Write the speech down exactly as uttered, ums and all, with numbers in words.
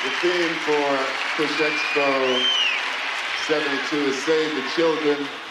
The theme for Push Expo seventy-two is Save the Children.